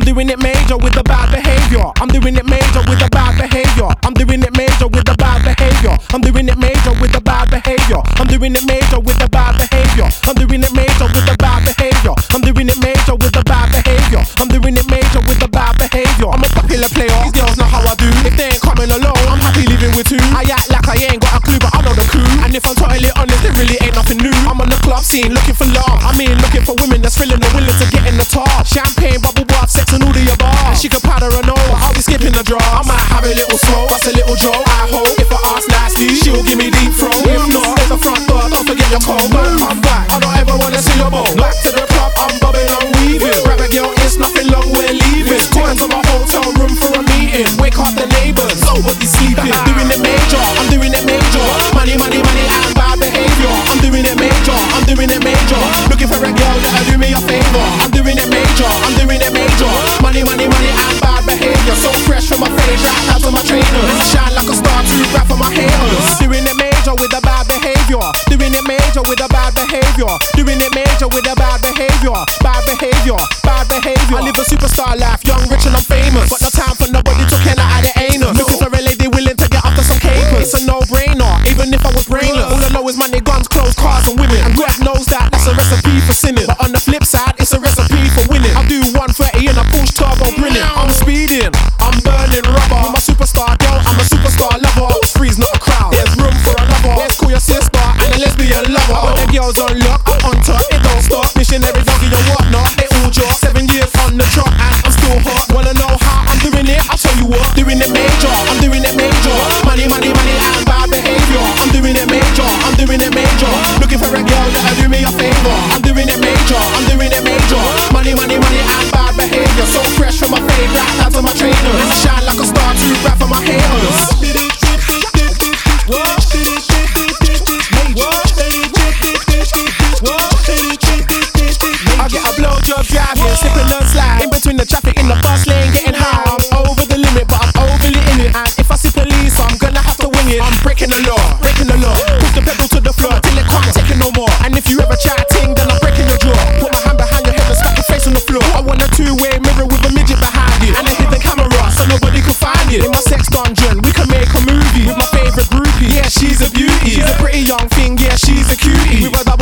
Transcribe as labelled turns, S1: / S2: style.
S1: doing it major with the bad behavior. I'm doing it major with the bad behavior. I'm doing it major with the bad behavior. I'm doing it major with the bad behavior. I'm doing it major with the bad behavior. I'm doing it major with the bad behavior. I'm doing it major with the bad behavior. I'm doing it major with the bad behavior. I'm a popular player, these girls know how I do. If they ain't coming alone, I'm happy living with two. I act like I ain't got a clue, but I know the coup. And if I'm totally honest, it really ain't nothing new. I'm on the club scene looking for love. I mean looking for women that's thrilling and willing to get in the tub. Champagne, bubble bath, sex and all the above. And she can powder and all, but I'll be skipping the draw. I might have a little smoke, that's a little joke. I hope if I ask nicely, she'll give me deep throat. If not, there's a front door, don't forget your code. Don't come back, I don't ever wanna see your bowl. Back to the club, I'm bobbing, I'm weaving. Grab a girl, it's nothing long, we're leaving. Turn to my hotel room for a meeting. Wake up the neighbours, nobody's sleeping. Doing it major, I'm doing it major. Money, money, money and bad behavior. I'm doing it major, I'm doing it major. Looking for a girl that'll do me a favor. I'm doing it major, I'm doing it major. Money, money, money and bad behavior. So fresh from my face, right out to my trainers. Shine like a star, too bright for my haters. Doing it major with the bad behavior. Doing it major with the bad behavior. Doing it major with the bad behavior. Bad behavior, bad behavior. I live a superstar life, young, rich and I'm famous. But no time for nobody to care out of the anus. Looking for a lady willing to get after some capers. It's a no-brainer, even if I was brainless. All I know is money, guns, clothes, cars and women. And God knows that that's a recipe for sinning. But on the flip side, it's a recipe for winning. I do 130 and I push turbo grinning. I'm speeding, I'm burning rubber. I'm a superstar girl, I'm a superstar lover. Three's not a crowd, there's room for a lover. Let's call your sister and a lesbian lover. I got the girls on lock, I'm on top, it don't stop. Missionary doggy and whatnot, they all drop. 7 years on the trot and I'm still hot. Wanna know how I'm doing it? I'll tell you what. Doing it major, I'm doing it major. Money, money, money and bad behavior. I'm doing it major, I'm doing it major. Looking for a girl that'll do me a favor. I'm doing it major, I'm doing it major. Money, money, money and bad behavior. So fresh from my fade, right out to my trainers. Shine like a star, too bright for my haters. I get a blowjob driving, slipping and slide in between the traffic in the bus lane, getting high. I'm over the limit, but I'm overly in it. And if I see police, I'm gonna have to wing it. I'm breaking the law, breaking the law. Push the pedal to the floor till it can't take it no more. And if you ever try a ting, then I'm breaking your jaw. Put my hand behind your head and smack your face on the floor. I want a two-way mirror with a midget behind it and a hidden camera so nobody can find it. In my sex dungeon, we can make a movie with my favorite groupie. Yeah, she's a beauty. She's a pretty young thing. Yeah, she's a cutie with a double